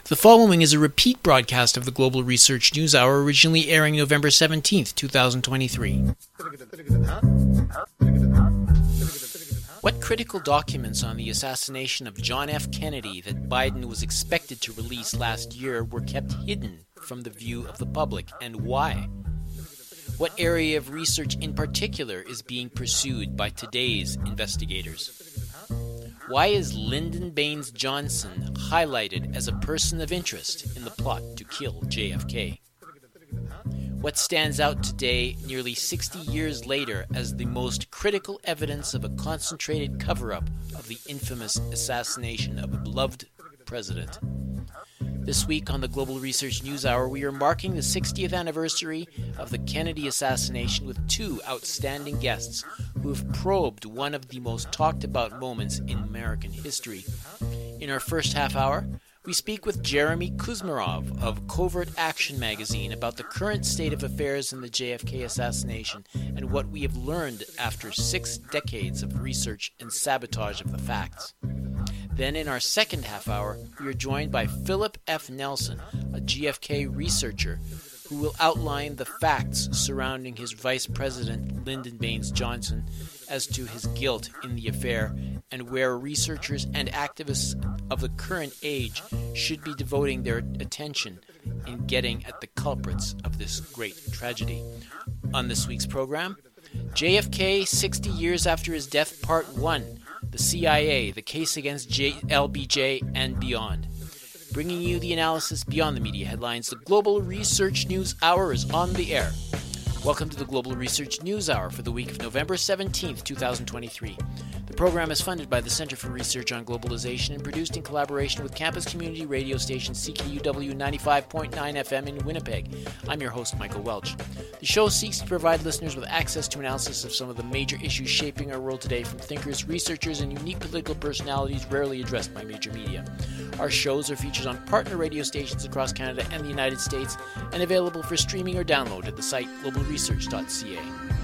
The following is a repeat broadcast of the Global Research News Hour, originally airing November 17th, 2023. What critical documents on the assassination of John F. Kennedy that Biden was expected to release last year were kept hidden from the view of the public, and why? What area of research in particular is being pursued by today's investigators? Why is Lyndon Baines Johnson highlighted as a person of interest in the plot to kill JFK? What stands out today, nearly 60 years later, as the most critical evidence of a concentrated cover-up of the infamous assassination of a beloved president? This week on the Global Research News Hour, we are marking the 60th anniversary of the Kennedy assassination with two outstanding guests who have probed one of the most talked about moments in American history. In our first half hour, we speak with Jeremy Kuzmarov of Covert Action magazine about the current state of affairs in the JFK assassination and what we have learned after 6 decades of research and sabotage of the facts. Then in our second half hour, we are joined by Philip F. Nelson, a GFK researcher, who will outline the facts surrounding his Vice President Lyndon Baines Johnson as to his guilt in the affair and where researchers and activists of the current age should be devoting their attention in getting at the culprits of this great tragedy. On this week's program, JFK 60 Years After His Death Part 1, the CIA, the case against LBJ, and beyond. Bringing you the analysis beyond the media headlines, the Global Research News Hour is on the air. Welcome to the Global Research News Hour for the week of November 17th, 2023. The program is funded by the Center for Research on Globalization and produced in collaboration with campus community radio station CKUW 95.9 FM in Winnipeg. I'm your host, Michael Welch. The show seeks to provide listeners with access to analysis of some of the major issues shaping our world today from thinkers, researchers, and unique political personalities rarely addressed by major media. Our shows are featured on partner radio stations across Canada and the United States and available for streaming or download at the site globalresearch.ca.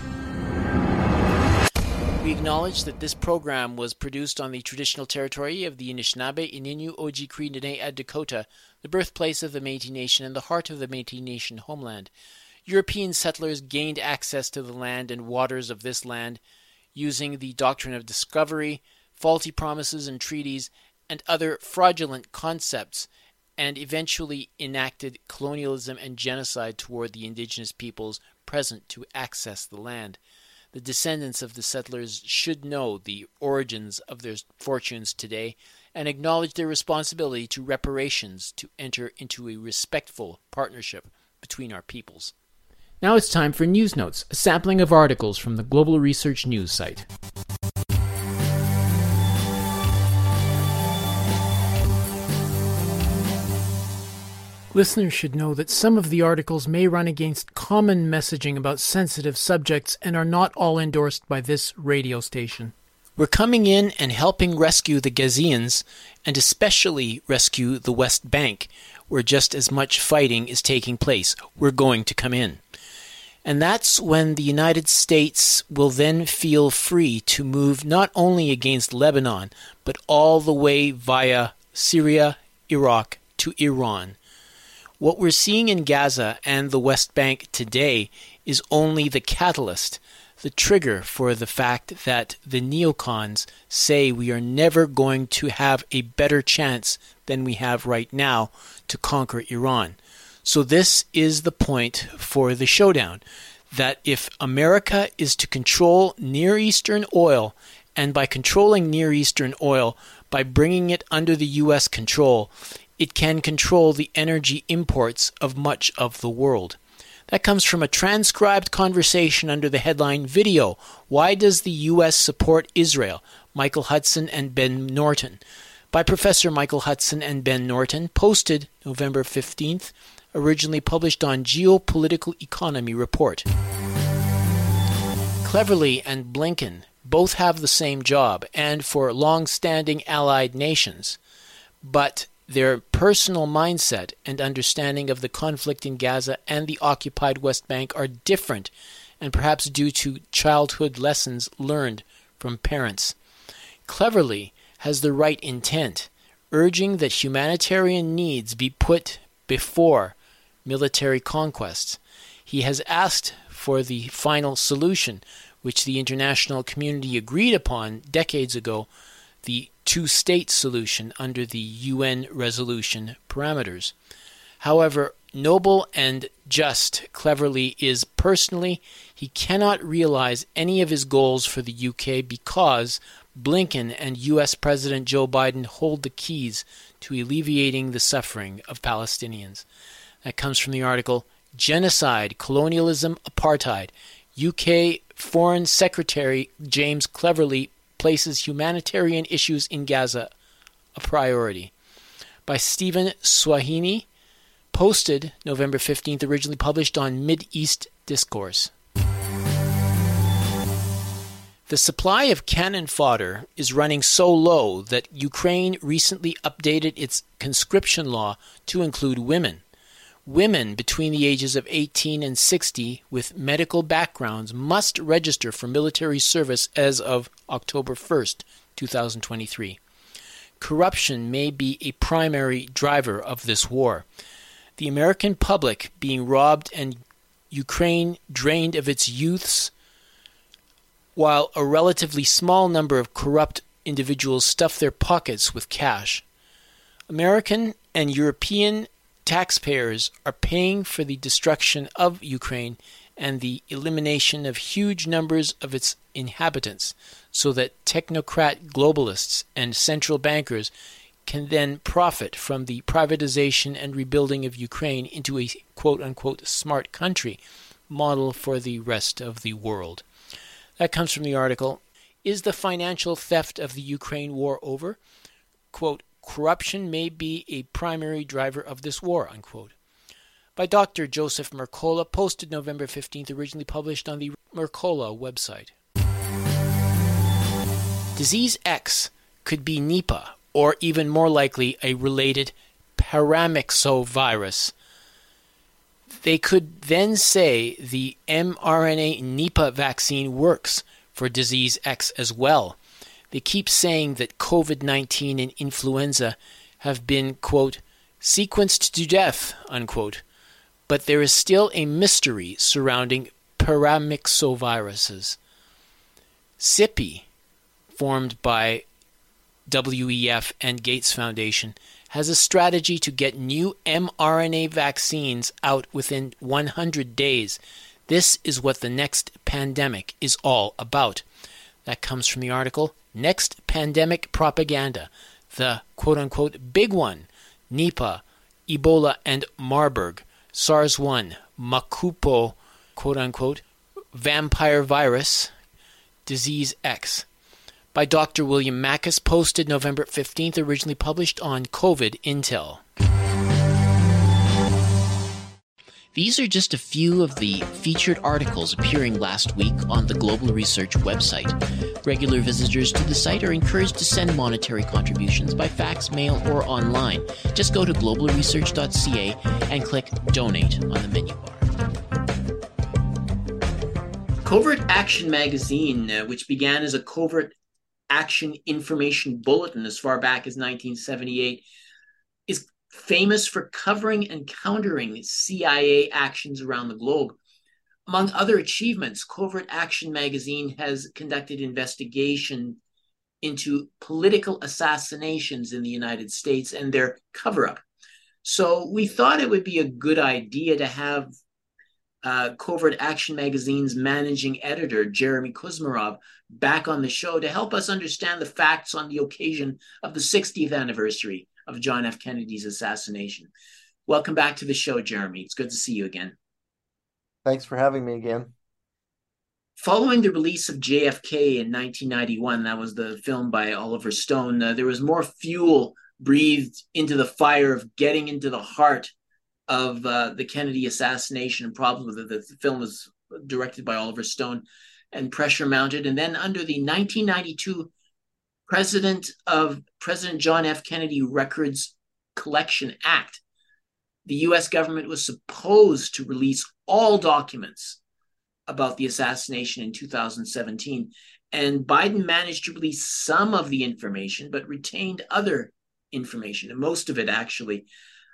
We acknowledge that this program was produced on the traditional territory of the Anishinaabe, Ininu, Oji, Cree, Dene, Dakota, the birthplace of the Métis Nation and the heart of the Métis Nation homeland. European settlers gained access to the land and waters of this land using the doctrine of discovery, faulty promises and treaties, and other fraudulent concepts, and eventually enacted colonialism and genocide toward the indigenous peoples present to access the land. The descendants of the settlers should know the origins of their fortunes today and acknowledge their responsibility to reparations to enter into a respectful partnership between our peoples. Now it's time for News Notes, a sampling of articles from the Global Research News site. Listeners should know that some of the articles may run against common messaging about sensitive subjects and are not all endorsed by this radio station. We're coming in and helping rescue the Gazians, and especially rescue the West Bank, where just as much fighting is taking place. We're going to come in. And that's when the United States will then feel free to move not only against Lebanon, but all the way via Syria, Iraq, to Iran. What we're seeing in Gaza and the West Bank today is only the catalyst, the trigger for the fact that the neocons say we are never going to have a better chance than we have right now to conquer Iran. So this is the point for the showdown, that if America is to control Near Eastern oil, and by controlling Near Eastern oil, by bringing it under the U.S. control, it can control the energy imports of much of the world. That comes from a transcribed conversation under the headline, Video, Why Does the U.S. Support Israel? Michael Hudson and Ben Norton, by Professor Michael Hudson and Ben Norton, posted November 15th, originally published on Geopolitical Economy Report. Cleverly and Blinken both have the same job, and for long-standing allied nations, but their personal mindset and understanding of the conflict in Gaza and the occupied West Bank are different, and perhaps due to childhood lessons learned from parents. Cleverly has the right intent, urging that humanitarian needs be put before military conquests. He has asked for the final solution, which the international community agreed upon decades ago, the two-state solution under the UN resolution parameters. However, noble and just Cleverly is personally, he cannot realize any of his goals for the UK because Blinken and US President Joe Biden hold the keys to alleviating the suffering of Palestinians. That comes from the article, Genocide, Colonialism, Apartheid. UK Foreign Secretary James Cleverly places humanitarian issues in Gaza a priority. By Stephen Swahini, posted November 15th, originally published on Mid-East Discourse. The supply of cannon fodder is running so low that Ukraine recently updated its conscription law to include women. Women between the ages of 18 and 60 with medical backgrounds must register for military service as of October 1st, 2023. Corruption may be a primary driver of this war. The American public being robbed and Ukraine drained of its youths, while a relatively small number of corrupt individuals stuff their pockets with cash. American and European taxpayers are paying for the destruction of Ukraine and the elimination of huge numbers of its inhabitants, so that technocrat globalists and central bankers can then profit from the privatization and rebuilding of Ukraine into a quote-unquote smart country model for the rest of the world. That comes from the article, Is the Financial Theft of the Ukraine War Over? Quote, Corruption may be a primary driver of this war, unquote. By Dr. Joseph Mercola, posted November 15th, originally published on the Mercola website. Disease X could be Nipah, or even more likely a related paramyxovirus. They could then say the mRNA Nipah vaccine works for disease X as well. They keep saying that COVID-19 and influenza have been, quote, sequenced to death, unquote. But there is still a mystery surrounding paramyxoviruses. CIPI, formed by WEF and Gates Foundation, has a strategy to get new mRNA vaccines out within 100 days. This is what the next pandemic is all about. That comes from the article, Next Pandemic Propaganda, the quote-unquote big one, Nipah, Ebola, and Marburg, SARS-1, Macupo, quote-unquote, vampire virus, disease X. By Dr. William Mackes, posted November 15th, originally published on COVID Intel. These are just a few of the featured articles appearing last week on the Global Research website. Regular visitors to the site are encouraged to send monetary contributions by fax, mail, or online. Just go to globalresearch.ca and click Donate on the menu bar. Covert Action Magazine, which began as a covert action information bulletin as far back as 1978, is famous for covering and countering CIA actions around the globe. Among other achievements, Covert Action Magazine has conducted investigation into political assassinations in the United States and their cover-up. So we thought it would be a good idea to have Covert Action Magazine's managing editor, Jeremy Kuzmarov, back on the show to help us understand the facts on the occasion of the 60th anniversary of John F. Kennedy's assassination. Welcome back to the show, Jeremy. It's good to see you again. Thanks for having me again. Following the release of JFK in 1991, that was the film by Oliver Stone, there was more fuel breathed into the fire of getting into the heart of the Kennedy assassination, and probably the film was directed by Oliver Stone, and pressure mounted. And then under the 1992 President John F. Kennedy Records Collection Act, the U.S. government was supposed to release all documents about the assassination in 2017. And Biden managed to release some of the information, but retained other information, and most of it actually.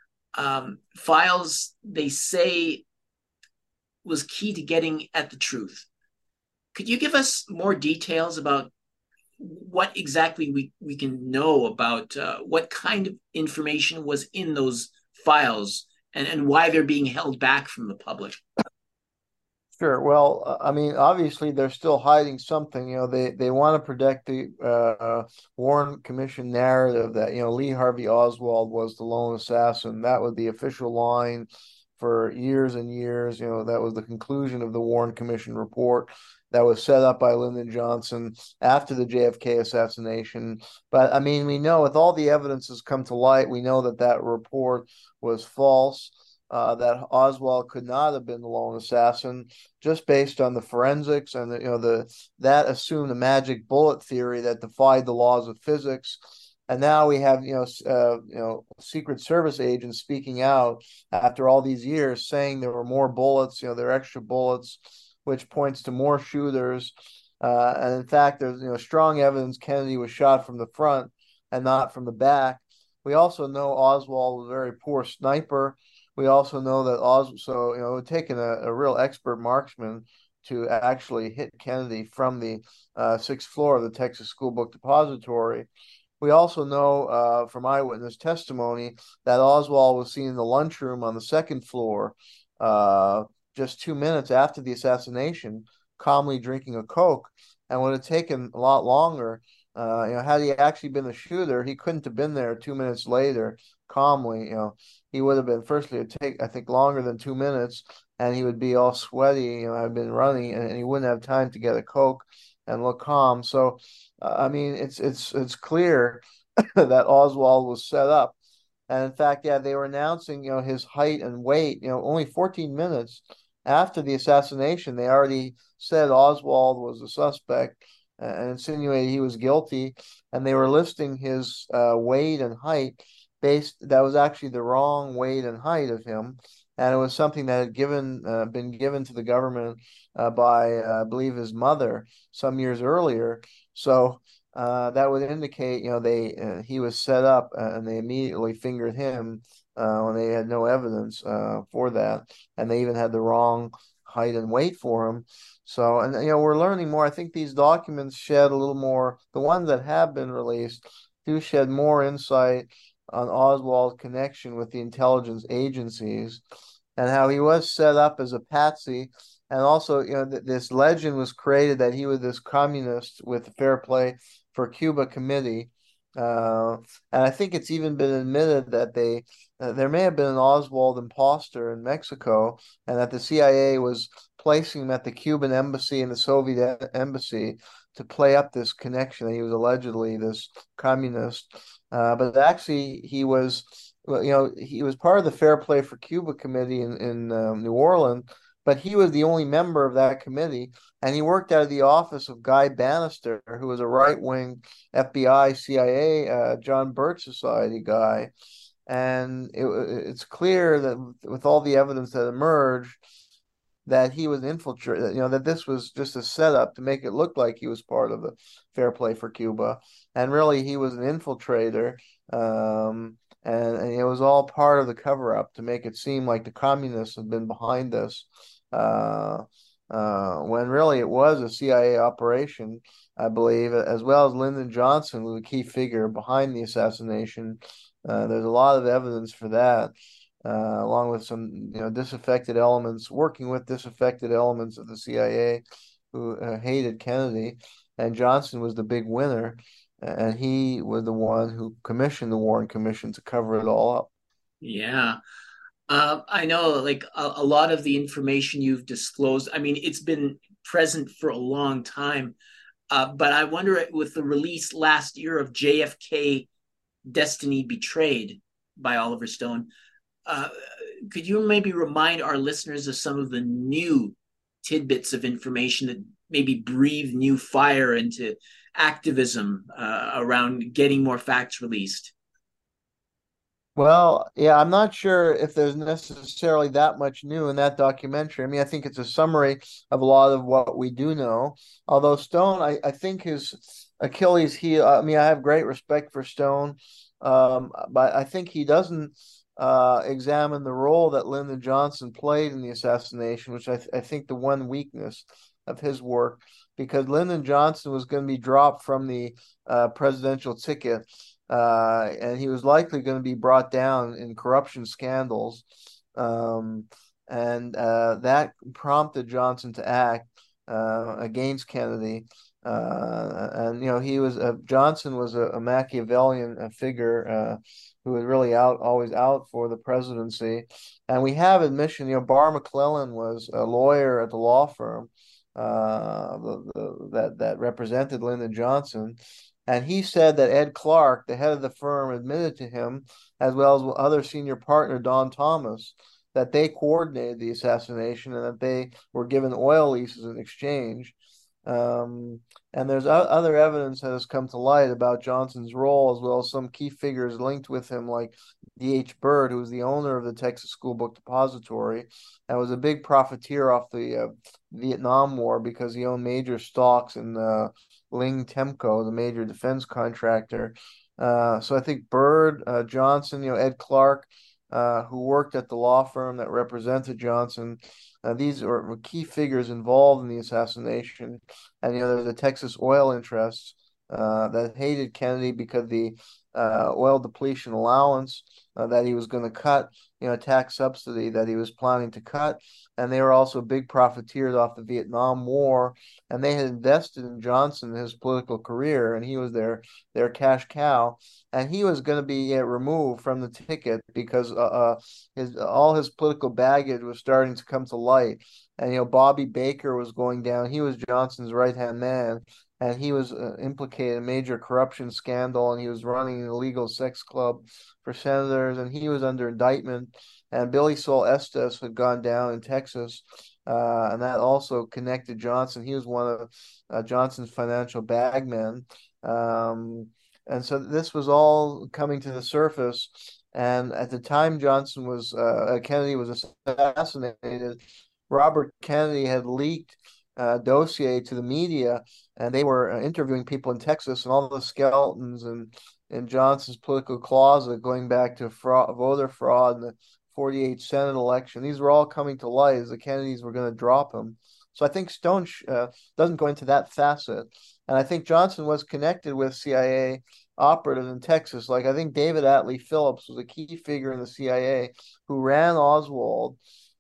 Files, they say, was key to getting at the truth. Could you give us more details about what exactly we can know about what kind of information was in those files, and why they're being held back from the public? Sure. Well, I mean, obviously they're still hiding something. They want to protect the Warren Commission narrative that, Lee Harvey Oswald was the lone assassin. That was the official line for years and years. That was the conclusion of the Warren Commission report that was set up by Lyndon Johnson after the JFK assassination. But I mean, we know with all the evidence has come to light, we know that that report was false. That Oswald could not have been the lone assassin, just based on the forensics and that assumed a magic bullet theory that defied the laws of physics. And now we have Secret Service agents speaking out after all these years, saying there were more bullets, there are extra bullets, which points to more shooters. And in fact, there's strong evidence Kennedy was shot from the front and not from the back. We also know Oswald was a very poor sniper. We also know that it would take a real expert marksman to actually hit Kennedy from the sixth floor of the Texas School Book Depository. We also know from eyewitness testimony that Oswald was seen in the lunchroom on the second floor just 2 minutes after the assassination, calmly drinking a Coke, and would have taken a lot longer. Had he actually been the shooter, he couldn't have been there 2 minutes later calmly. He would have been, firstly, it'd take, I think, longer than 2 minutes, and he would be all sweaty, I've been running, and he wouldn't have time to get a Coke and look calm. So, I mean, it's clear that Oswald was set up. And in fact, yeah, they were announcing, his height and weight, only 14 minutes after the assassination. They already said Oswald was a suspect and insinuated he was guilty, and they were listing his weight and height that was actually the wrong weight and height of him, and it was something that had been given to the government by I believe his mother some years earlier. So that would indicate he was set up, and they immediately fingered him when they had no evidence for that, and they even had the wrong height and weight for him. So, and we're learning more. I think these documents shed a little more. The ones that have been released do shed more insight on Oswald's connection with the intelligence agencies and how he was set up as a patsy. And also, this legend was created that he was this communist with the Fair Play for Cuba committee. And I think it's even been admitted that there may have been an Oswald imposter in Mexico, and that the CIA was placing him at the Cuban embassy and the Soviet embassy to play up this connection that he was allegedly this communist. But actually, he was part of the Fair Play for Cuba committee in New Orleans, but he was the only member of that committee, and he worked out of the office of Guy Bannister, who was a right-wing FBI, CIA, John Birch Society guy. And it's clear that with all the evidence that emerged, that he was infiltrated, that this was just a setup to make it look like he was part of the Fair Play for Cuba. And really, he was an infiltrator. And it was all part of the cover-up to make it seem like the communists had been behind this, when really it was a CIA operation, I believe, as well as Lyndon Johnson was a key figure behind the assassination. There's a lot of evidence for that, along with some disaffected elements, working with disaffected elements of the CIA who hated Kennedy, and Johnson was the big winner. And he was the one who commissioned the Warren Commission to cover it all up. Yeah. I know, like a lot of the information you've disclosed, I mean, it's been present for a long time. But I wonder, with the release last year of JFK Destiny Betrayed by Oliver Stone, could you maybe remind our listeners of some of the new tidbits of information that maybe breathe new fire into activism around getting more facts released? Well, yeah, I'm not sure if there's necessarily that much new in that documentary. I mean, I think it's a summary of a lot of what we do know. Although Stone, I think his Achilles heel, I mean, I have great respect for Stone. But I think he doesn't examine the role that Lyndon Johnson played in the assassination, which I think the one weakness of his work, because Lyndon Johnson was going to be dropped from the presidential ticket, and he was likely going to be brought down in corruption scandals. Um, and that prompted Johnson to act against Kennedy. And he was Johnson was a Machiavellian figure who was really always out for the presidency. And we have admission, Barr McClellan was a lawyer at the law firm that represented Lyndon Johnson. And he said that Ed Clark, the head of the firm, admitted to him, as well as other senior partner Don Thomas, that they coordinated the assassination and that they were given oil leases in exchange. Um, and there's other evidence that has come to light about Johnson's role, as well as some key figures linked with him, like D.H. Byrd, who was the owner of the Texas School Book Depository and was a big profiteer off the Vietnam War because he owned major stocks in Ling Temco, the major defense contractor. So I think Byrd, Johnson, Ed Clark, who worked at the law firm that represented Johnson. These were key figures involved in the assassination. And, there's the Texas oil interests that hated Kennedy because the oil depletion allowance that he was going to cut, tax subsidy that he was planning to cut. And they were also big profiteers off the Vietnam War. And they had invested in Johnson in his political career, and he was their cash cow. And he was going to be removed from the ticket because all his political baggage was starting to come to light. And Bobby Baker was going down. He was Johnson's right hand man, and he was implicated in a major corruption scandal, and he was running an illegal sex club for senators, and he was under indictment. And Billy Sol Estes had gone down in Texas, and that also connected Johnson. He was one of Johnson's financial bagmen. And so this was all coming to the surface. And at the time Kennedy was assassinated, Robert Kennedy had leaked a dossier to the media, and they were interviewing people in Texas, and all the skeletons and in Johnson's political closet going back to voter fraud and the 48 Senate election. These were all coming to light as the Kennedys were going to drop him. So I think Stone doesn't go into that facet. And I think Johnson was connected with CIA operatives in Texas. Like I think David Atlee Phillips was a key figure in the CIA who ran Oswald.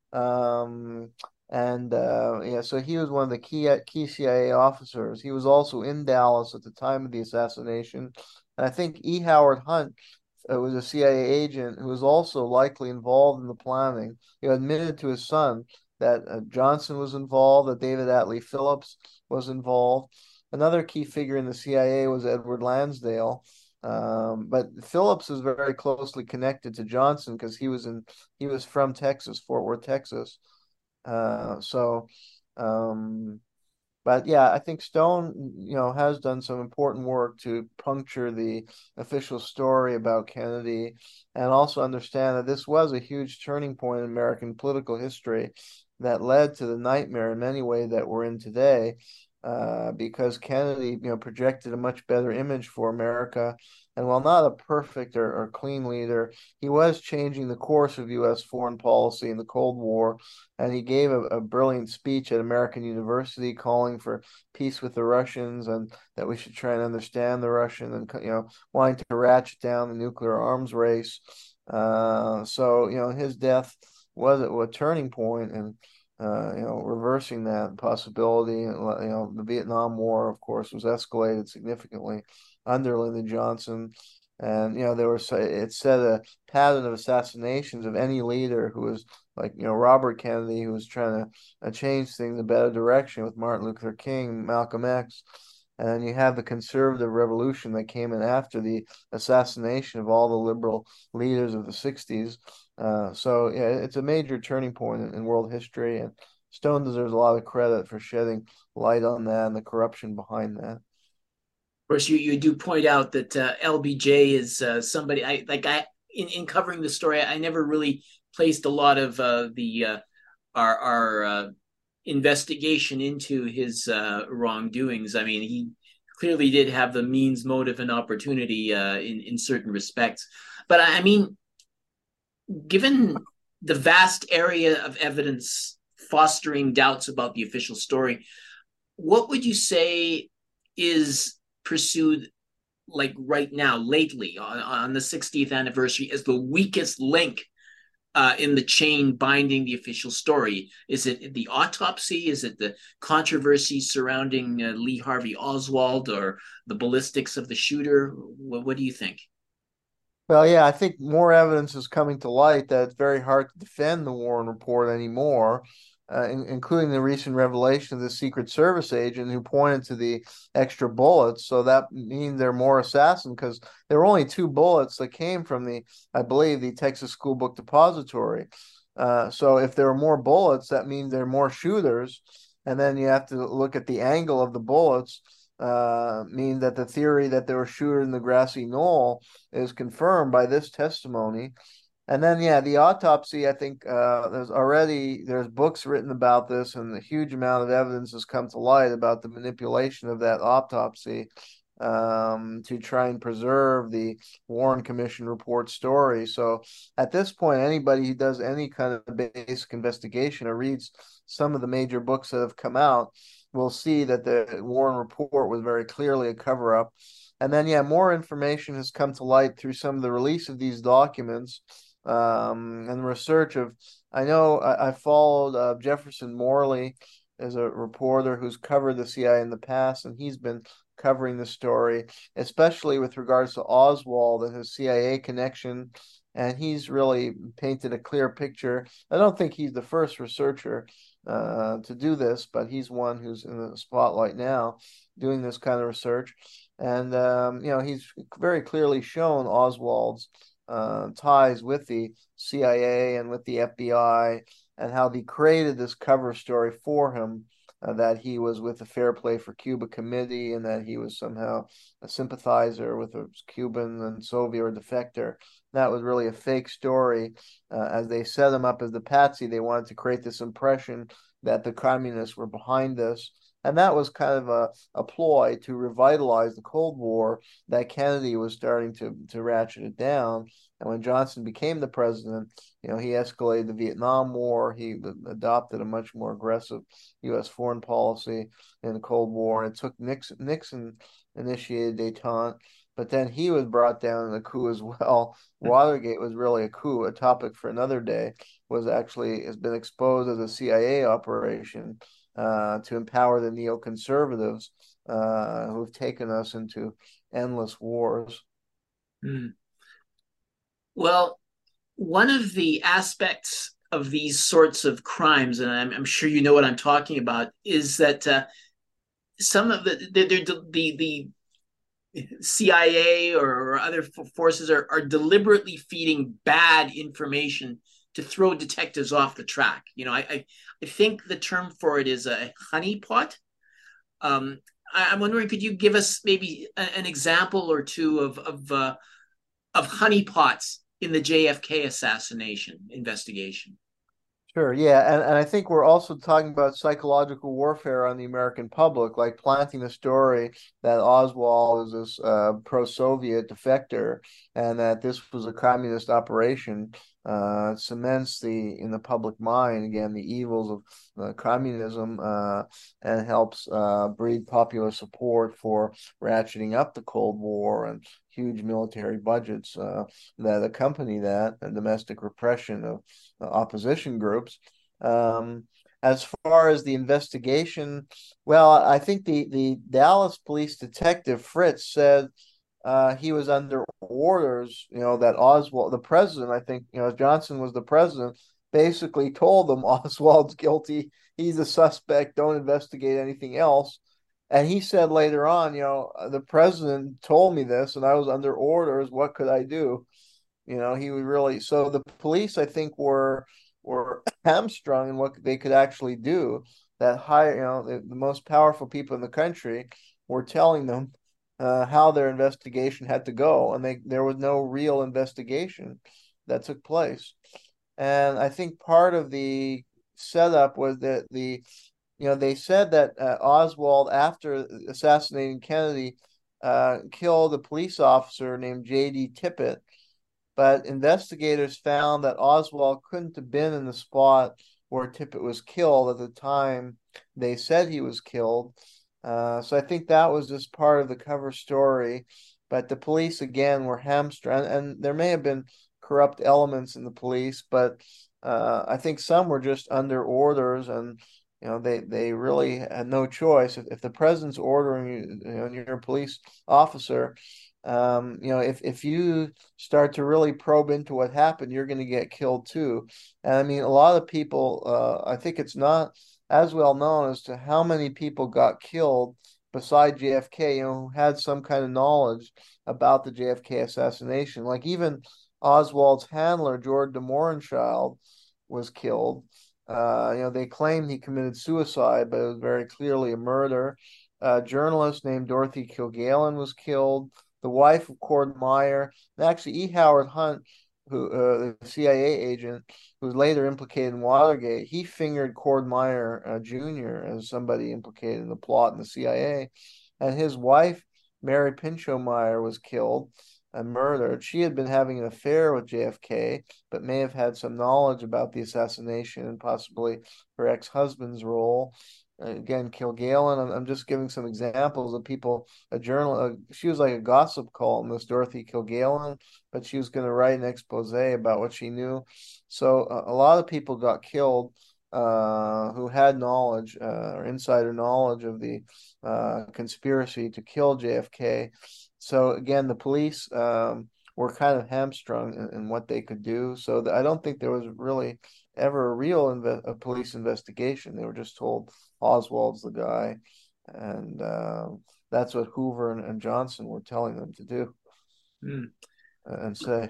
So he was one of the key CIA officers. He was also in Dallas at the time of the assassination. And I think E. Howard Hunt was a CIA agent who was also likely involved in the planning. He admitted to his son that Johnson was involved, that David Atlee Phillips was involved. Another key figure in the CIA was Edward Lansdale. But Phillips was very closely connected to Johnson because he was from Texas, Fort Worth, Texas. So, but yeah, I think Stone, has done some important work to puncture the official story about Kennedy and also understand that this was a huge turning point in American political history that led to the nightmare in many ways that we're in today. Because Kennedy, projected a much better image for America. And while not a perfect or clean leader, he was changing the course of U.S. foreign policy in the Cold War. And he gave a brilliant speech at American University calling for peace with the Russians and that we should try and understand the Russian and, wanting to ratchet down the nuclear arms race. So his death was a turning point and reversing that possibility. The Vietnam War, of course, was escalated significantly under Lyndon Johnson. And, it set a pattern of assassinations of any leader who was like, Robert Kennedy, who was trying to change things in a better direction with Martin Luther King, Malcolm X. And you have the conservative revolution that came in after the assassination of all the liberal leaders of the 60s. So yeah, it's a major turning point in world history, and Stone deserves a lot of credit for shedding light on that and the corruption behind that. Of course, you do point out that LBJ is somebody in covering the story. I never really placed a lot of our investigation into his wrongdoings. I mean, he clearly did have the means, motive, and opportunity in certain respects. But I mean, given the vast area of evidence fostering doubts about the official story, what would you say is pursued like right now, lately, on the 60th anniversary, as the weakest link in the chain binding the official story? Is it the autopsy? Is it the controversy surrounding Lee Harvey Oswald, or the ballistics of the shooter? What do you think? Well, yeah, I think more evidence is coming to light that it's very hard to defend the Warren report anymore, including the recent revelation of the Secret Service agent who pointed to the extra bullets. So that means there are more assassins because there were only two bullets that came from I believe, the Texas School Book Depository. So if there are more bullets, that means there are more shooters. And then you have to look at the angle of the bullets. Mean that the theory that there were shooters in the grassy knoll is confirmed by this testimony. And then, yeah, the autopsy, I think there's books written about this, and a huge amount of evidence has come to light about the manipulation of that autopsy to try and preserve the Warren Commission report story. So at this point, anybody who does any kind of basic investigation or reads some of the major books that have come out will see that the Warren report was very clearly a cover up. And then, yeah, more information has come to light through some of the release of these documents and research of. I know I followed Jefferson Morley as a reporter who's covered the CIA in the past, and he's been covering the story, especially with regards to Oswald and his CIA connection. And he's really painted a clear picture. I don't think he's the first researcher to do this, but he's one who's in the spotlight now doing this kind of research. And, he's very clearly shown Oswald's ties with the CIA and with the FBI, and how they created this cover story for him, that he was with the Fair Play for Cuba committee and that he was somehow a sympathizer with a Cuban and Soviet or defector. That was really a fake story. As they set him up as the patsy, they wanted to create this impression that the communists were behind this. And that was kind of a ploy to revitalize the Cold War that Kennedy was starting to ratchet it down. And when Johnson became the president, he escalated the Vietnam War. He adopted a much more aggressive U.S. foreign policy in the Cold War. And it took Nixon initiated détente, but then he was brought down in a coup as well. Watergate was really a coup. A topic for another day has been exposed as a CIA operation to empower the neoconservatives who've taken us into endless wars. Hmm. Well, one of the aspects of these sorts of crimes, and I'm sure you know what I'm talking about, is that some of the CIA or other forces are deliberately feeding bad information to throw detectives off the track. I think the term for it is a honeypot. Um, I'm wondering, could you give us maybe an example or two of honeypots in the JFK assassination investigation? Sure, yeah, and I think we're also talking about psychological warfare on the American public, like planting the story that Oswald is this pro-Soviet defector and that this was a communist operation. Cements in the public mind again the evils of communism, and helps breed popular support for ratcheting up the Cold War and huge military budgets that accompany that, and domestic repression of opposition groups. As far as the investigation, well, I think the Dallas police detective Fritz said he was under orders, that Oswald, the president, I think, Johnson was the president, basically told them Oswald's guilty. He's a suspect. Don't investigate anything else. And he said later on, the president told me this and I was under orders. What could I do? He would really, so the police, I think, were hamstrung in what they could actually do. That high, the most powerful people in the country were telling them how their investigation had to go, and there was no real investigation that took place. And I think part of the setup was that they said that Oswald, after assassinating Kennedy, killed a police officer named J.D. Tippit. But investigators found that Oswald couldn't have been in the spot where Tippit was killed at the time they said he was killed. So I think that was just part of the cover story. But the police, again, were hamstrung, and there may have been corrupt elements in the police, but I think some were just under orders, and they really had no choice. If the president's ordering you, and you're a police officer, if you start to really probe into what happened, you're going to get killed too. And I mean, a lot of people, I think it's not as well known as to how many people got killed beside JFK, who had some kind of knowledge about the JFK assassination. Like even Oswald's handler, George de Mohrenschildt, was killed. They claimed he committed suicide, but it was very clearly a murder. A journalist named Dorothy Kilgallen was killed. The wife of Cord Meyer, and actually E. Howard Hunt, who the CIA agent who was later implicated in Watergate, he fingered Cord Meyer Jr. as somebody implicated in the plot in the CIA, and his wife Mary Pinchot Meyer was killed and murdered. She had been having an affair with JFK, but may have had some knowledge about the assassination and possibly her ex-husband's role. Again, Kilgallen, I'm just giving some examples of people, she was like a gossip columnist, Dorothy Kilgallen, but she was going to write an expose about what she knew. So a lot of people got killed who had knowledge or insider knowledge of the conspiracy to kill JFK. So again, the police were kind of hamstrung in what they could do. So I don't think there was really ever a real a police investigation. They were just told Oswald's the guy, and that's what Hoover and Johnson were telling them to do and say.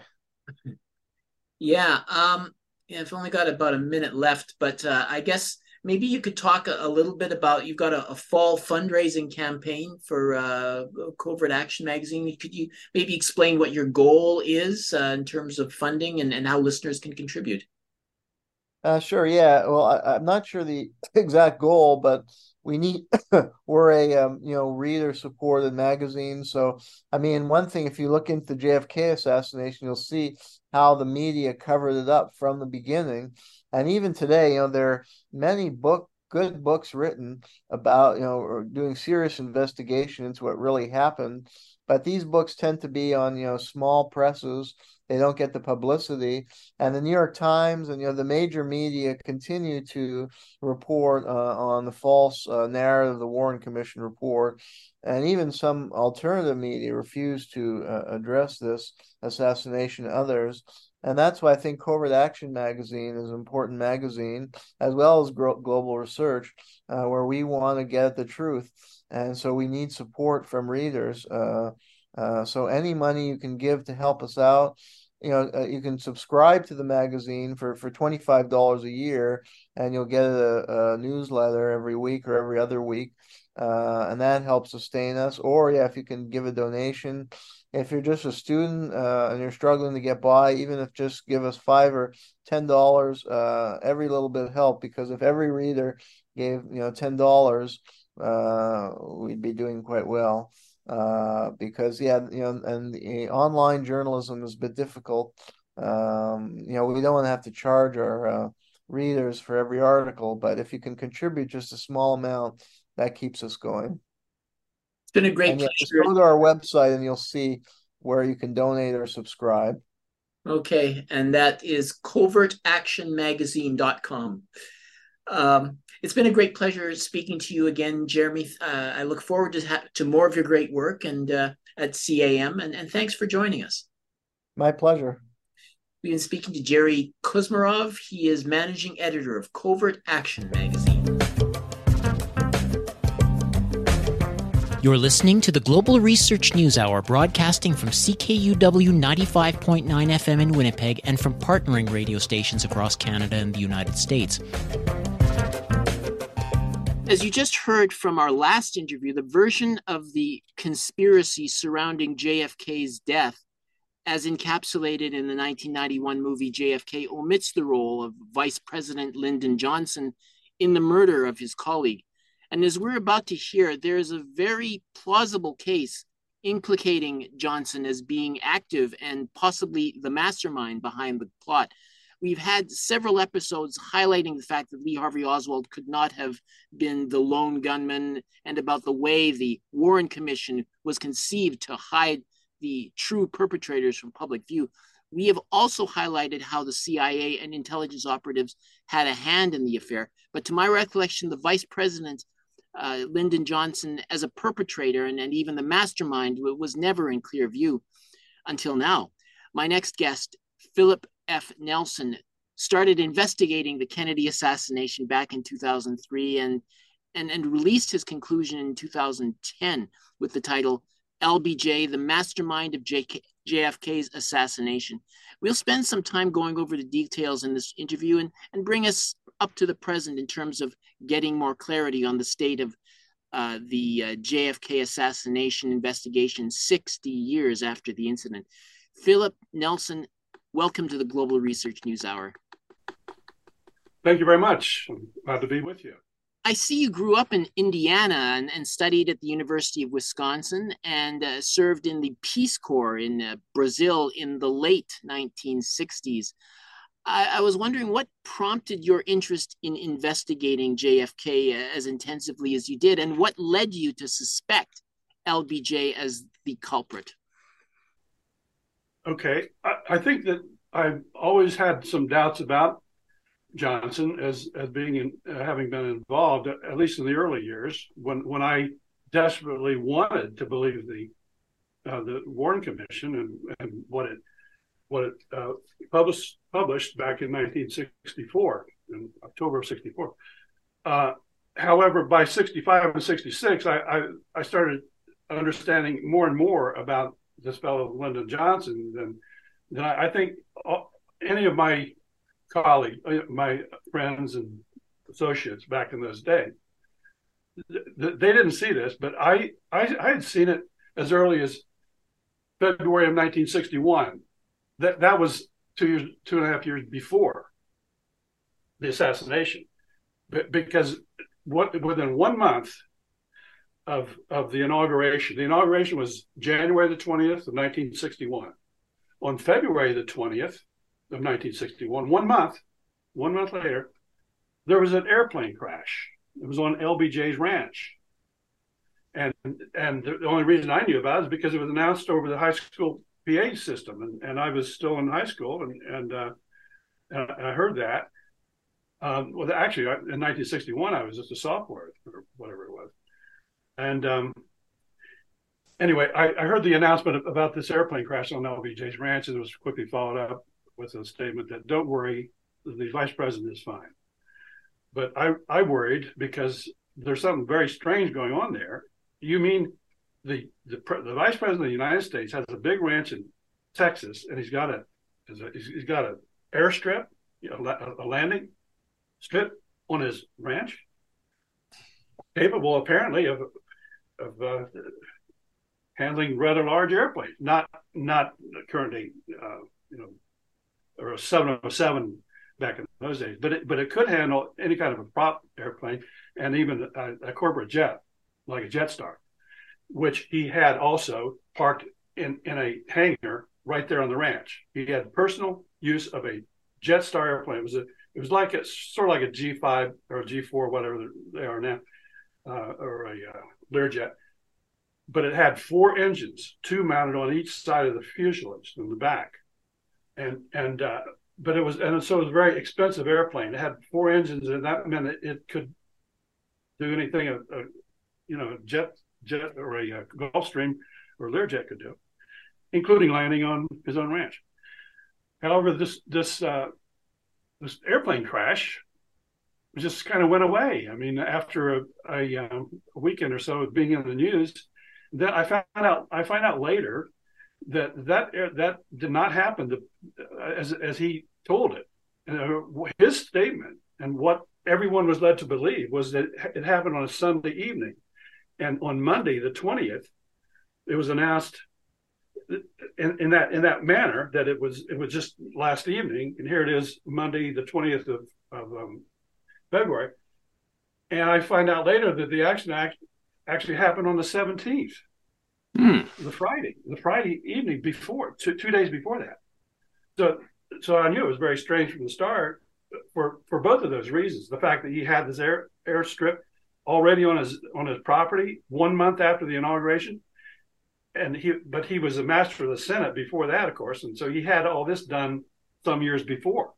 Yeah, I've only got about a minute left, but I guess maybe you could talk a little bit about, you've got a fall fundraising campaign for Covert Action Magazine. Could you maybe explain what your goal is in terms of funding and how listeners can contribute? Sure, yeah. Well, I'm not sure the exact goal, but we're a reader supported magazine. So I mean, one thing, if you look into the JFK assassination, you'll see how the media covered it up from the beginning. And even today, there are many good books written about, or doing serious investigation into what really happened. But these books tend to be on, small presses. They don't get the publicity. And the New York Times and, the major media continue to report on the false narrative, the Warren Commission report. And even some alternative media refuse to address this assassination and others. And that's why I think Covert Action Magazine is an important magazine, as well as Global Research, where we want to get at the truth. And so we need support from readers. So any money you can give to help us out, you can subscribe to the magazine for $25 a year, and you'll get a newsletter every week or every other week. And that helps sustain us. Or, if you can give a donation. If you're just a student and you're struggling to get by, even if just give us $5 or $10, every little bit help, because if every reader gave $10, we'd be doing quite well. Because and the online journalism is a bit difficult. We don't want to have to charge our readers for every article, but if you can contribute just a small amount, that keeps us going. It's been a great pleasure. Just pleasure. go to our website and you'll see where you can donate or subscribe. Okay, and that is covertactionmagazine.com. It's been a great pleasure speaking to you again, Jeremy. I look forward to more of your great work and at CAM, and thanks for joining us. My pleasure. We've been speaking to Jerry Kuzmarov. He is managing editor of Covert Action Magazine. You're listening to the Global Research News Hour, broadcasting from CKUW 95.9 FM in Winnipeg and from partnering radio stations across Canada and the United States. As you just heard from our last interview, the version of the conspiracy surrounding JFK's death, as encapsulated in the 1991 movie JFK, omits the role of Vice President Lyndon Johnson in the murder of his colleague. And as we're about to hear, there is a very plausible case implicating Johnson as being active and possibly the mastermind behind the plot. We've had several episodes highlighting the fact that Lee Harvey Oswald could not have been the lone gunman, and about the way the Warren Commission was conceived to hide the true perpetrators from public view. We have also highlighted how the CIA and intelligence operatives had a hand in the affair. But to my recollection, the vice president, Lyndon Johnson, as a perpetrator and even the mastermind, was never in clear view until now. My next guest, Philip F. Nelson, started investigating the Kennedy assassination back in 2003 and released his conclusion in 2010 with the title LBJ, the Mastermind of JFK's Assassination. We'll spend some time going over the details in this interview and bring us up to the present in terms of getting more clarity on the state of the JFK assassination investigation 60 years after the incident. Philip Nelson, welcome to the Global Research News Hour. Thank you very much. I'm glad to be with you. I see you grew up in Indiana and studied at the University of Wisconsin and served in the Peace Corps in Brazil in the late 1960s. I was wondering what prompted your interest in investigating JFK as intensively as you did, and what led you to suspect LBJ as the culprit? Okay. I think that I've always had some doubts about Johnson as being having been involved, at least in the early years, when I desperately wanted to believe the Warren Commission and what it published back in 1964, in October of 64. However, by 65 and 66, I started understanding more and more about this fellow Lyndon Johnson than I think any of my colleagues, my friends and associates back in those days. They didn't see this, but I had seen it as early as February of 1961. That was 2.5 years before the assassination, because within 1 month of the inauguration was January the 20th of 1961. On February the 20th of 1961, 1 month later, there was an airplane crash. It was on LBJ's ranch. And the only reason I knew about it is because it was announced over the high school PA system, and I was still in high school, and I heard that. Well, actually, in 1961, I was just a sophomore or whatever it was. And anyway, I heard the announcement about this airplane crash on LBJ's ranch, and it was quickly followed up with a statement that, don't worry, the vice president is fine. But I worried because there's something very strange going on there. You mean the vice president of the United States has a big ranch in Texas, and he's got a airstrip, a landing strip on his ranch, capable apparently of handling rather large airplanes, not currently, or a 707 back in those days, but it could handle any kind of a prop airplane and even a corporate jet, like a Jetstar, which he had also parked in a hangar right there on the ranch. He had personal use of a Jetstar airplane. It was like sort of like a G5 or a G4, whatever they are now, or a Learjet. But it had 4 engines, 2 mounted on each side of the fuselage in the back, but it was a very expensive airplane. It had 4 engines, and that meant it could do anything a jet or a Gulfstream or Learjet could do, including landing on his own ranch. However, this airplane crash just kind of went away. I mean, after a weekend or so of being in the news, then I find out later that did not happen as he told it. And his statement and what everyone was led to believe was that it happened on a Sunday evening, and on Monday the 20th, it was announced in that manner that it was just last evening, and here it is Monday the 20th of February, And I find out later that the accident actually happened on the 17th, the Friday evening before, 2 days before that. So I knew it was very strange from the start for both of those reasons. The fact that he had this airstrip already on his property 1 month after the inauguration, but he was a master of the Senate before that, of course, and so he had all this done some years before.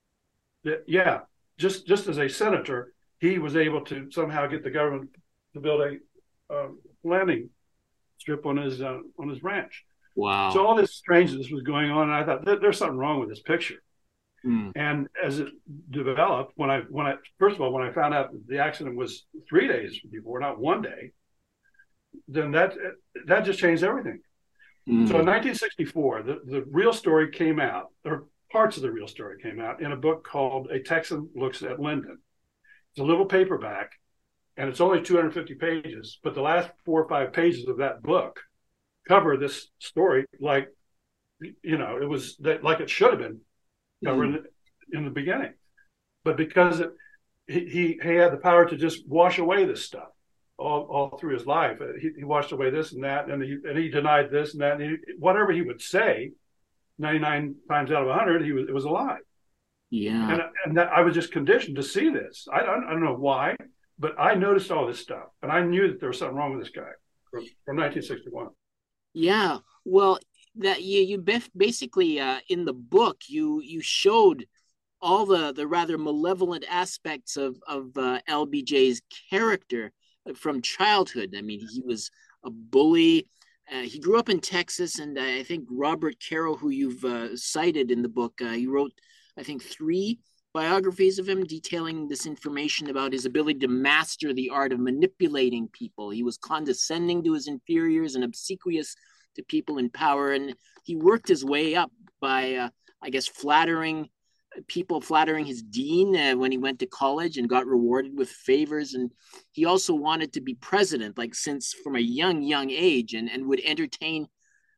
Just as a senator, he was able to somehow get the government to build a landing strip on his ranch. Wow! So all this strangeness was going on, and I thought there's something wrong with this picture. And as it developed, when I first of all, when I found out that the accident was 3 days before, not 1 day, then that just changed everything. So in 1964, the real story came out, or parts of the real story came out, in a book called A Texan Looks at Lyndon. It's a little paperback, and it's only 250 pages, but the last 4 or 5 pages of that book cover this story like, it was like it should have been covered in the beginning. But because he had the power to just wash away this stuff all through his life. He washed away this and that, and he denied this and that. And whatever he would say, 99 times out of 100, it was a lie. Yeah. And that I was just conditioned to see this. I don't know why, but I noticed all this stuff, and I knew that there was something wrong with this guy from 1961. Yeah. Well, that you basically in the book you showed all the rather malevolent aspects of LBJ's character from childhood. I mean, he was a bully. He grew up in Texas, and I think Robert Caro, who you've cited in the book, he wrote, I think, 3 biographies of him detailing this information about his ability to master the art of manipulating people. He was condescending to his inferiors and obsequious to people in power, and he worked his way up by, I guess, flattering his dean when he went to college and got rewarded with favors. And he also wanted to be president, like since from a young age, and would entertain,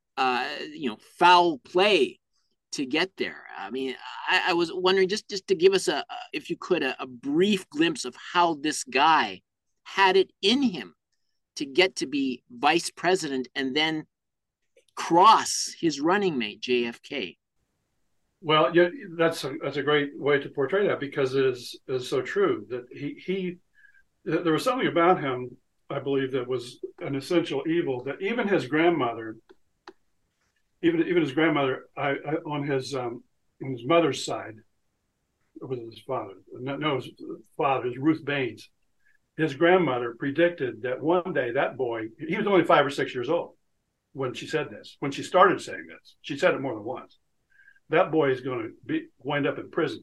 foul play to get there. I mean, I was wondering just to give us if you could, a brief glimpse of how this guy had it in him to get to be vice president and then cross his running mate, JFK. Well, yeah, that's a great way to portray that, because it is so true that there was something about him, I believe, that was an essential evil that even his grandmother, on his mother's side, or was it his father? No, his father, is Ruth Baines. His grandmother predicted that one day that boy, he was only 5 or 6 years old when she said this. When she started saying this, she said it more than once. That boy is going to wind up in prison.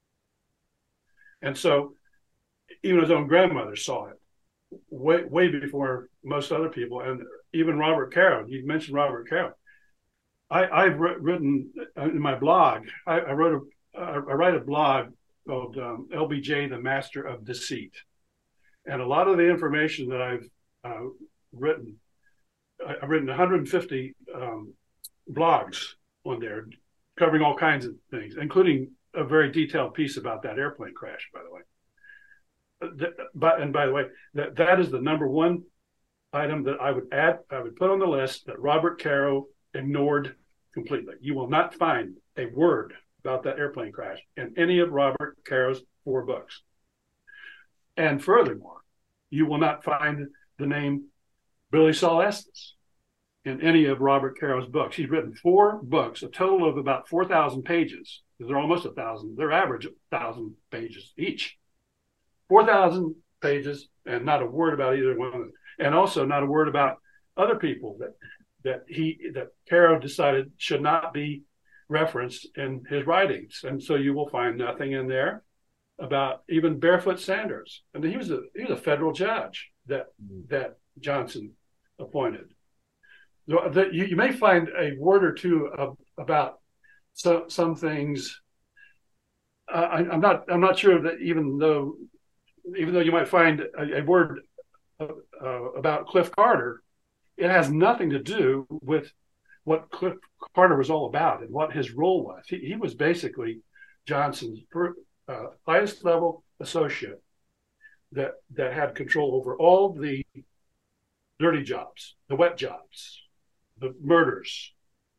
And so even his own grandmother saw it way before most other people. And even Robert Caro, you mentioned Robert Caro. I've written in my blog, I write a blog called LBJ, the Master of Deceit. And a lot of the information that I've written, I've written 150 blogs on there, covering all kinds of things, including a very detailed piece about that airplane crash, by the way. By the way, that is the number one item that I would put on the list that Robert Caro ignored completely. You will not find a word about that airplane crash in any of Robert Caro's 4 books. And furthermore, you will not find the name Billy Saul Estes in any of Robert Caro's books. He's written 4 books, a total of about 4,000 pages. They're almost 1,000. They're average 1,000 pages each. 4,000 pages, and not a word about either one of them. And also not a word about other people that Caro decided should not be referenced in his writings. And so you will find nothing in there about even Barefoot Sanders. And he was a federal judge that Johnson appointed. You may find a word or two about some things. I'm not sure that even though you might find a word about Cliff Carter, it has nothing to do with what Cliff Carter was all about and what his role was. He was basically Johnson's highest level associate, that had control over all the dirty jobs, the wet jobs, the murders,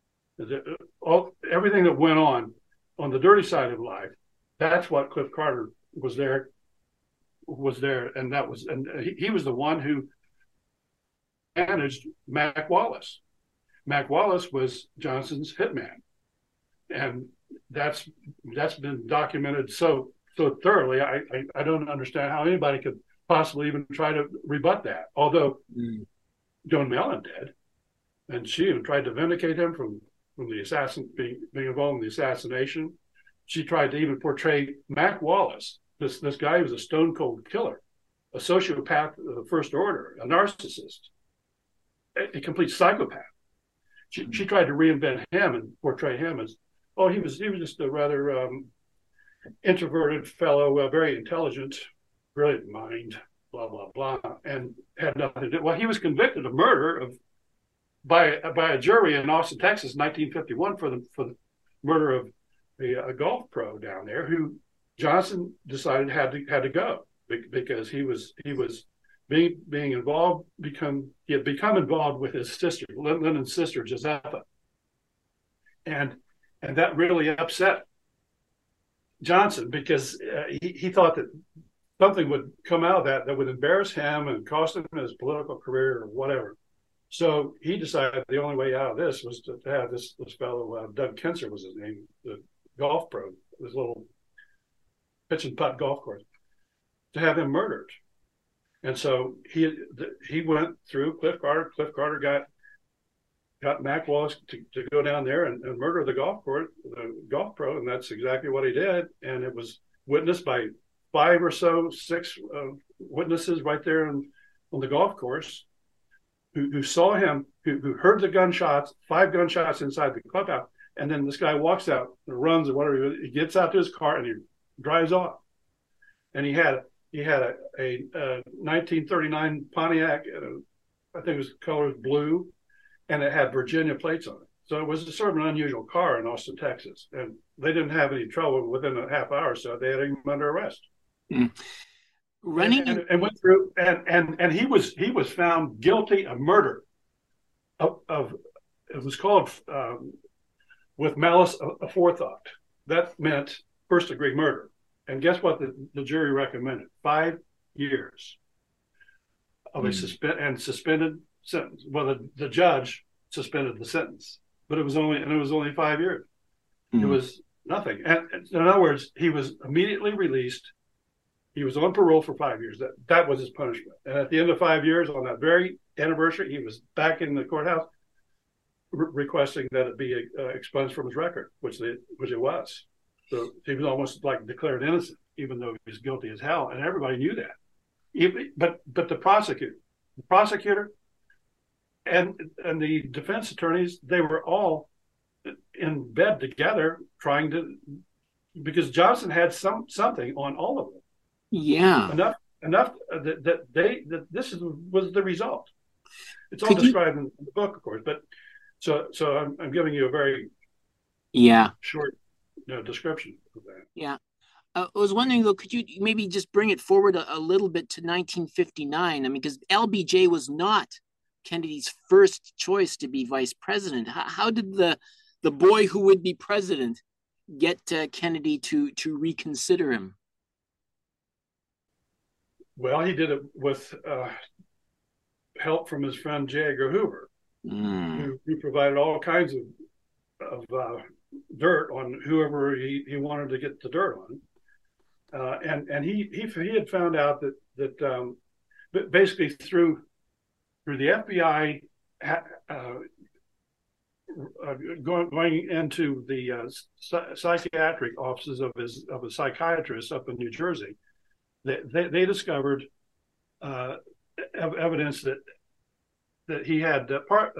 everything that went on the dirty side of life. That's what Cliff Carter was there, and he was the one who managed Mac Wallace. Mac Wallace was Johnson's hitman, and that's been documented so thoroughly. I don't understand how anybody could possibly even try to rebut that. Although Joan Mellon did, and she even tried to vindicate him from the assassin being involved in the assassination. She tried to even portray Mac Wallace, this guy who was a stone cold killer, a sociopath of the first order, a narcissist, a complete psychopath. She tried to reinvent him and portray him as, he was just a rather introverted fellow, very intelligent, brilliant mind, blah blah blah, and had nothing to do. Well, he was convicted of murder by a jury in Austin, Texas, 1951, for the murder of a golf pro down there, who Johnson decided had to go because he was being involved. He had become involved with his sister, Lyndon's sister, Josepha, and that really upset Johnson, because he thought that something would come out of that would embarrass him and cost him his political career or whatever. So he decided the only way out of this was to have this fellow, Doug Kinser was his name, the golf pro, this little pitch and putt golf course, to have him murdered. And so he went through Cliff Carter. Cliff Carter got Mac Wallace to go down there and murder the golf pro, and that's exactly what he did. And it was witnessed by 5 or so, 6 witnesses right there on the golf course, who saw him, who heard the gunshots, 5 gunshots inside the clubhouse, and then this guy walks out and runs or whatever. He gets out to his car and he drives off. And he had a 1939 Pontiac, I think it was color blue, and it had Virginia plates on it. So it was a sort of an unusual car in Austin, Texas, and they didn't have any trouble within a half hour, so they had him under arrest. Running and went through, and he was found guilty of murder. Of it was called with malice aforethought. That meant first degree murder. And guess what the jury recommended? 5 years of a suspended sentence. Well, the judge suspended the sentence, but it was only 5 years. It was nothing. And in other words, he was immediately released. He was on parole for 5 years. That was his punishment. And at the end of 5 years, on that very anniversary, he was back in the courthouse requesting that it be expunged from his record, which it was. So he was almost like declared innocent, even though he was guilty as hell, and everybody knew that. But the prosecutor, and the defense attorneys, they were all in bed together trying to, because Johnson had something on all of them. Yeah, enough that this was the result. It's all described in the book, of course, but so I'm giving you a very short description of that. Yeah. I was wondering, though, could you maybe just bring it forward a little bit to 1959? I mean, because LBJ was not Kennedy's first choice to be vice president. How did the boy who would be president get Kennedy to reconsider him? Well, he did it with help from his friend J. Edgar Hoover, who provided all kinds of dirt on whoever he wanted to get the dirt on, and he had found out that basically through the FBI going into the psychiatric offices of a psychiatrist up in New Jersey, they discovered evidence that he had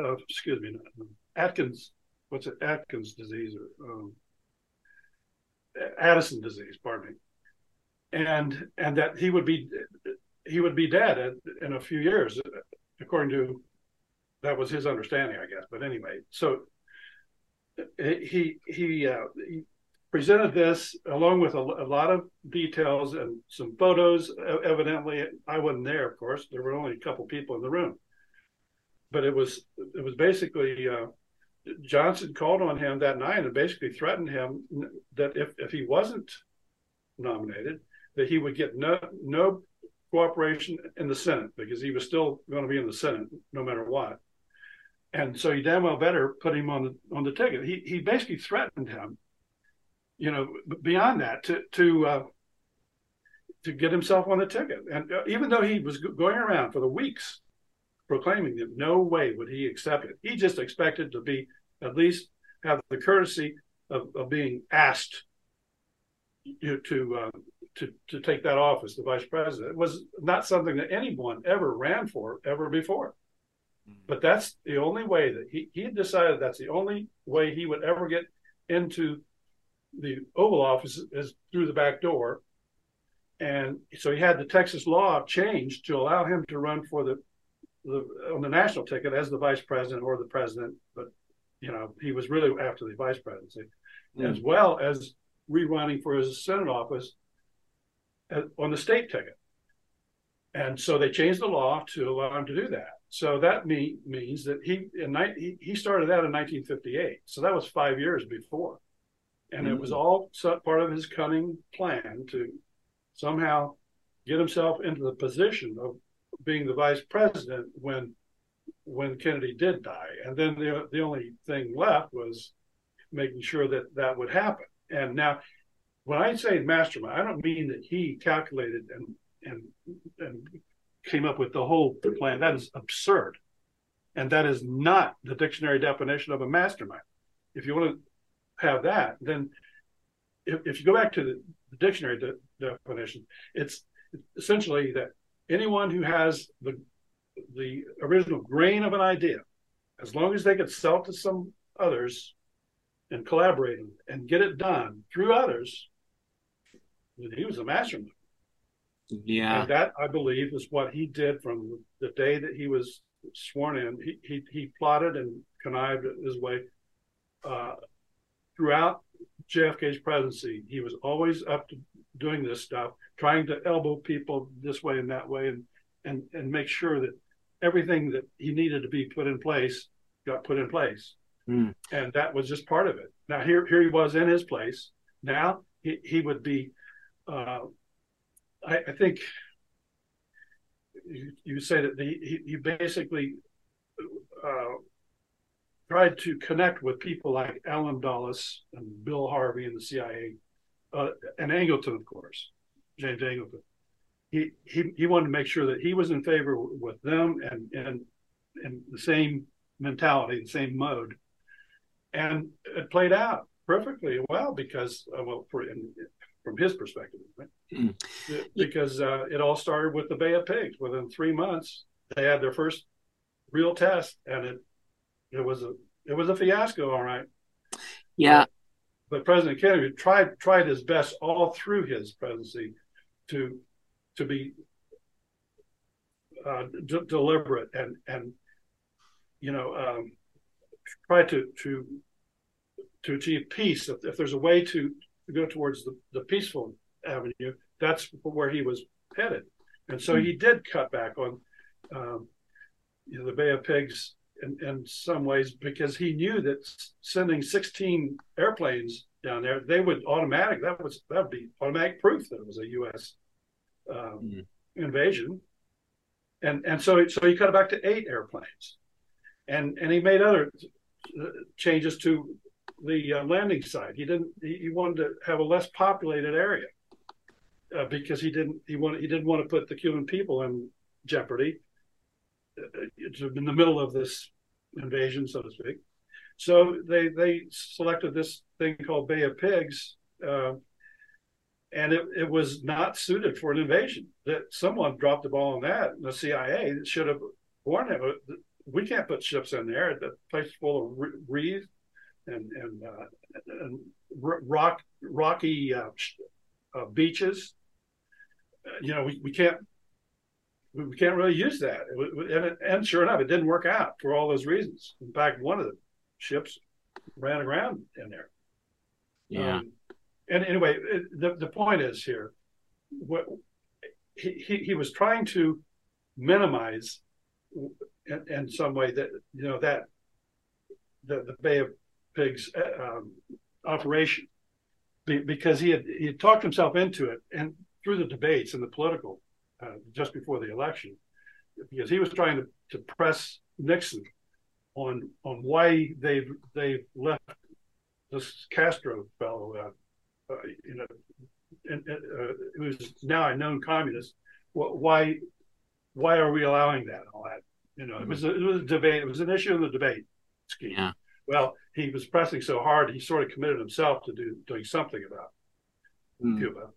Atkins. What's it? Atkins disease or Addison disease, pardon me, and that he would be dead in a few years, according to, that was his understanding, I guess. But anyway, so he presented this along with a lot of details and some photos. Evidently, I wasn't there, of course. There were only a couple people in the room. But it was basically Johnson called on him that night and basically threatened him that if he wasn't nominated, that he would get no cooperation in the Senate, because he was still going to be in the Senate no matter what. And so he damn well better put him on the ticket. He basically threatened him, beyond that to get himself on the ticket. And even though he was going around for the weeks proclaiming that no way would he accept it, he just expected to be at least have the courtesy of being asked to take that office, the vice president. It was not something that anyone ever ran for ever before. But that's the only way that he had decided that's the only way he would ever get into the Oval Office is through the back door. And so he had the Texas law changed to allow him to run for on the national ticket as the vice president or the president. But, he was really after the vice presidency, as well as rerunning for his Senate office on the state ticket. And so they changed the law to allow him to do that. So that means that he started that in 1958. So that was 5 years before. And it was all part of his cunning plan to somehow get himself into the position of being the vice president when Kennedy did die. And then the only thing left was making sure that would happen. And now, when I say mastermind, I don't mean that he calculated and came up with the whole plan. That is absurd. And that is not the dictionary definition of a mastermind. If you want to have that, then if you go back to the dictionary definition, it's essentially that anyone who has the original grain of an idea, as long as they could sell it to some others and collaborate and get it done through others, he was a mastermind. Yeah. And that, I believe, is what he did from the day that he was sworn in. He plotted and connived his way throughout JFK's presidency. He was always up to doing this stuff, trying to elbow people this way and that way, and make sure that everything that he needed to be put in place got put in place. And that was just part of it. Now, here he was in his place. Now he would be, I think you say that he basically tried to connect with people like Allen Dulles and Bill Harvey and the CIA, and Angleton, of course, James Angleton. He wanted to make sure that he was in favor with them and the same mentality, the same mode. And it played out perfectly well because, from his perspective, right? Because it all started with the Bay of Pigs. Within 3 months, they had their first real test, and it was a fiasco, all right. Yeah. But President Kennedy tried his best all through his presidency to be deliberate and try to achieve peace. If there's a way to go towards the peaceful avenue, that's where he was headed. And so he did cut back on the Bay of Pigs in some ways, because he knew that sending 16 airplanes down there, that would be automatic proof that it was a U.S. Invasion. And so he cut it back to 8 airplanes. And he made other changes to the landing site. He wanted to have a less populated area because he didn't want to put the Cuban people in jeopardy in the middle of this invasion, so to speak. So they selected this thing called Bay of Pigs, and it was not suited for an invasion. That someone dropped the ball on that, and the CIA should have warned him. We can't put ships in there. The place is full of reef and rocky beaches. We can't really use that. And sure enough, it didn't work out for all those reasons. In fact, one of the ships ran aground in there. Yeah. And anyway, the point is here, what he was trying to minimize in some way that that the Bay of Pigs operation, because he had talked himself into it, and through the debates and the political just before the election, because he was trying to press Nixon on why they've left this Castro fellow, who is now a known communist. Why are we allowing that? All that, it was a debate. It was an issue in the debate scheme. Yeah. Well, he was pressing so hard, he sort of committed himself to doing something about Cuba.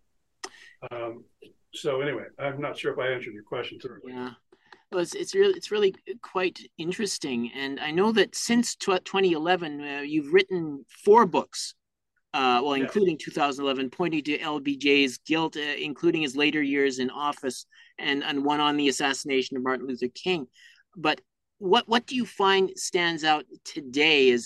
So anyway, I'm not sure if I answered your question thoroughly. Yeah. Well, it's really quite interesting, and I know that since 2011, you've written 4 books, including 2011, pointing to LBJ's guilt, including his later years in office, and one on the assassination of Martin Luther King. But what do you find stands out today as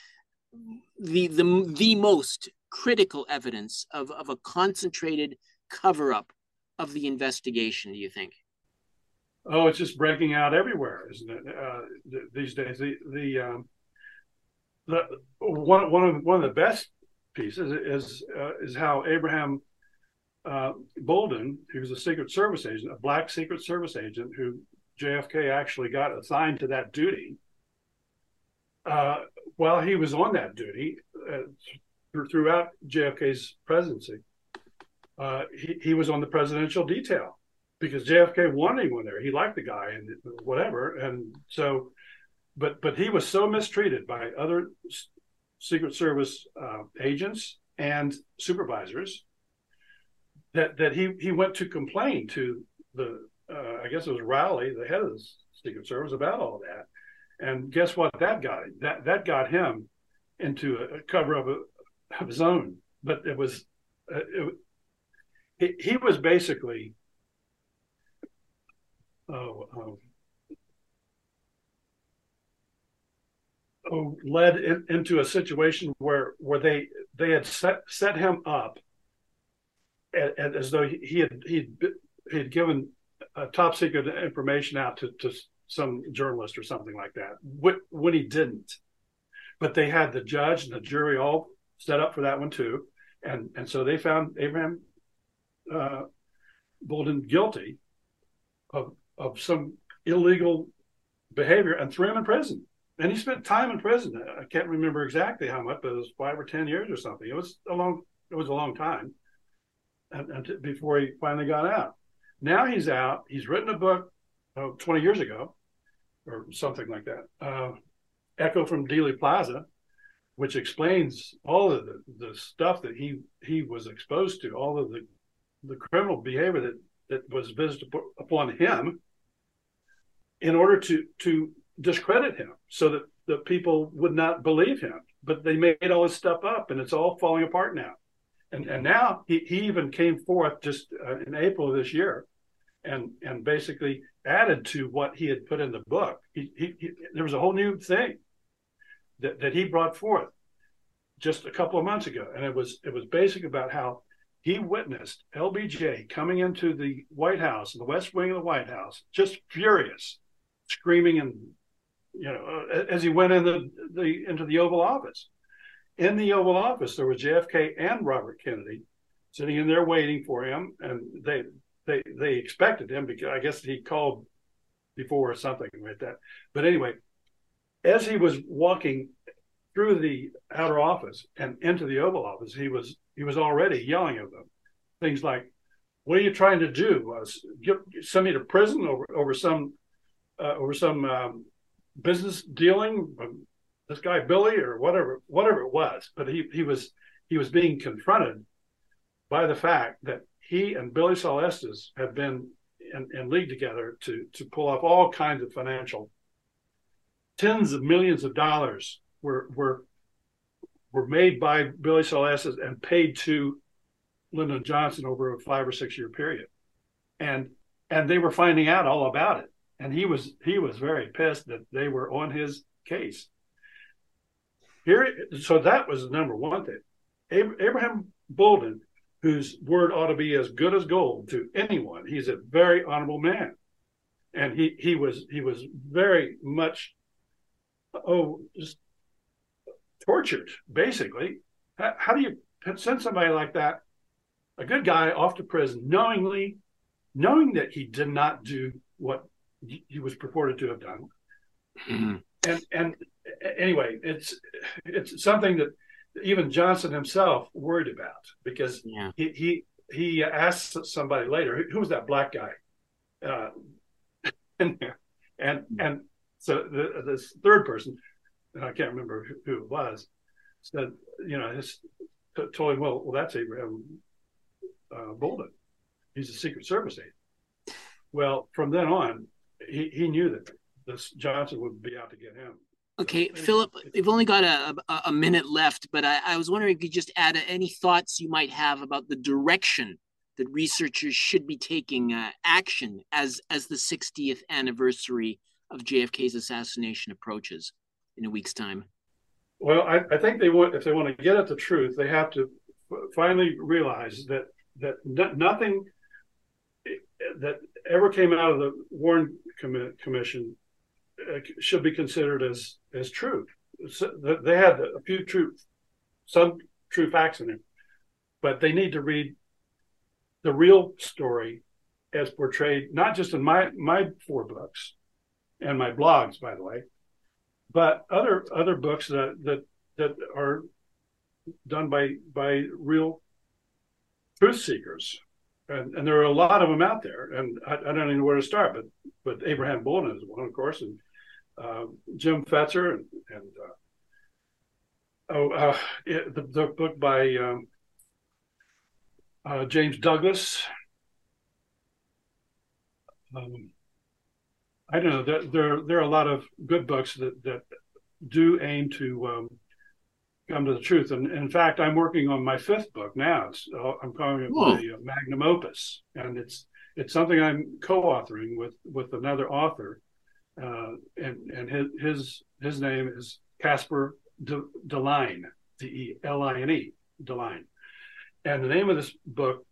the most critical evidence of a concentrated cover-up of the investigation, do you think? Oh, it's just breaking out everywhere, isn't it? These days, one of the best pieces is how Abraham Bolden, he was a Secret Service agent, a black Secret Service agent who JFK actually got assigned to that duty. While he was on that duty throughout JFK's presidency, he was on the presidential detail, because JFK wanted him there. He liked the guy and whatever. And so, but he was so mistreated by other Secret Service agents and supervisors that he went to complain to the, I guess it was Rowley, the head of the Secret Service, about all that. And guess what that got him? That got him into a cover of his own. But it was, he was basically, led into a situation where they had set him up as though he'd given top secret information out to some journalist or something like that, when he didn't. But they had the judge and the jury all set up for that one too, and so they found Abraham Bolden guilty of some illegal behavior and threw him in prison. And he spent time in prison. I can't remember exactly how much, but it was 5 or 10 years or something. It was a long time, and before he finally got out. Now he's out. He's written a book 20 years ago, or something like that, Echo from Dealey Plaza, which explains all of the stuff that he was exposed to, all of the criminal behavior that was visited upon him, in order to discredit him, so that the people would not believe him. But they made all this stuff up, and it's all falling apart now. And now he even came forth just in April of this year, and basically added to what he had put in the book. There was a whole new thing that he brought forth just a couple of months ago, and it was basically about how he witnessed LBJ coming into the White House, the West Wing of the White House, just furious, screaming, and as he went into the Oval Office. In the Oval Office, there was JFK and Robert Kennedy sitting in there waiting for him, and they expected him, because I guess he called before or something like that. But anyway, as he was walking through the outer office and into the Oval Office, he was already yelling at them things like, "What are you trying to do? Send me to prison over some business dealing, this guy Billy, or whatever it was." But he was being confronted by the fact that he and Billy Solestas had been in league together to pull off all kinds of financial. Tens of millions of dollars were made by Billy Solestas and paid to Lyndon Johnson over a 5 or 6 year period, and they were finding out all about it, and he was very pissed that they were on his case. So that was the number one thing. Abraham Bolden, whose word ought to be as good as gold to anyone. He's a very honorable man, and he was very much just tortured, basically. How do you send somebody like that, a good guy, off to prison knowing that he did not do what he was purported to have done? Mm-hmm. And anyway, it's something that even Johnson himself worried about, because he asked somebody later, who was that black guy in there? And so this third person, I can't remember who it was, said, told him, well, that's Abraham Bolden. He's a Secret Service agent. Well, from then on, he knew that this Johnson would be out to get him. Okay, Philip, we've only got a minute left, but I was wondering if you could just add any thoughts you might have about the direction that researchers should be taking action as the 60th anniversary of JFK's assassination approaches in a week's time. Well, I think if they want to get at the truth, they have to finally realize that nothing that ever came out of the Warren Commission should be considered as true. So they had some true facts in it, but they need to read the real story as portrayed, not just in my 4 books and my blogs, by the way, but other books that are done by real truth seekers. And there are a lot of them out there, and I don't even know where to start, but Abraham Bolden is one, of course, and Jim Fetzer, the book by James Douglas. I don't know. There are a lot of good books that do aim to come to the truth. And in fact, I'm working on my 5th book now. I'm calling it the magnum opus, and it's something I'm co-authoring with another author, and his name is Casper Deline, Deline, Deline. And the name of this book,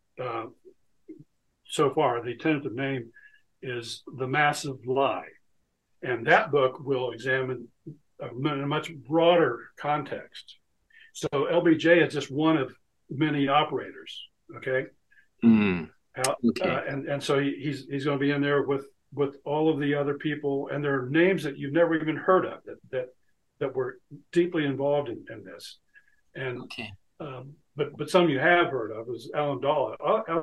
so far, the tentative name is The Massive Lie. And that book will examine in a much broader context. So LBJ is just one of many operators, okay? Mm. And so he's going to be in there with all of the other people, and there are names that you've never even heard of that were deeply involved in this. And but some you have heard of is Alan Dalla.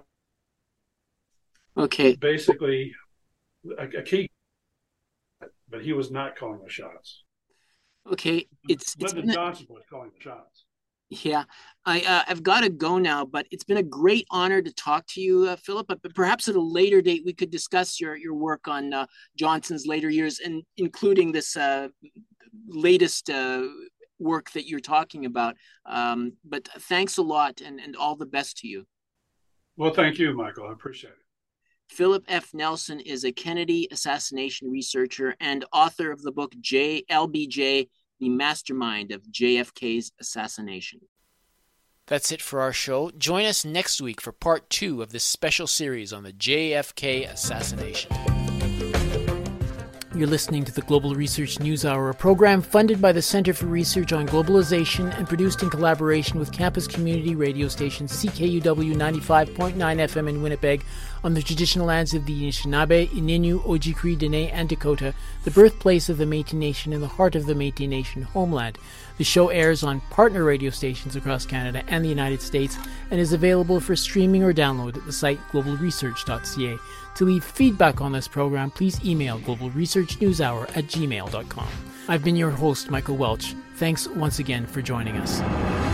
Basically a key, but he was not calling the shots. Okay, Lyndon Johnson was calling the shots. Yeah, I've got to go now, but it's been a great honor to talk to you, Philip. But perhaps at a later date, we could discuss your work on Johnson's later years, and including this latest work that you're talking about. But thanks a lot, and all the best to you. Well, thank you, Michael. I appreciate it. Philip F. Nelson is a Kennedy assassination researcher and author of the book LBJ, The Mastermind of JFK's Assassination. That's it for our show. Join us next week for part 2 of this special series on the JFK assassination. You're listening to the Global Research News Hour, a program funded by the Center for Research on Globalization and produced in collaboration with campus community radio station CKUW 95.9 FM in Winnipeg on the traditional lands of the Anishinaabe, Ininu, Ojibwe, Dene, and Dakota, the birthplace of the Métis Nation and the heart of the Métis Nation homeland. The show airs on partner radio stations across Canada and the United States and is available for streaming or download at the site globalresearch.ca. To leave feedback on this program, please email globalresearchnewshour@gmail.com. I've been your host, Michael Welch. Thanks once again for joining us.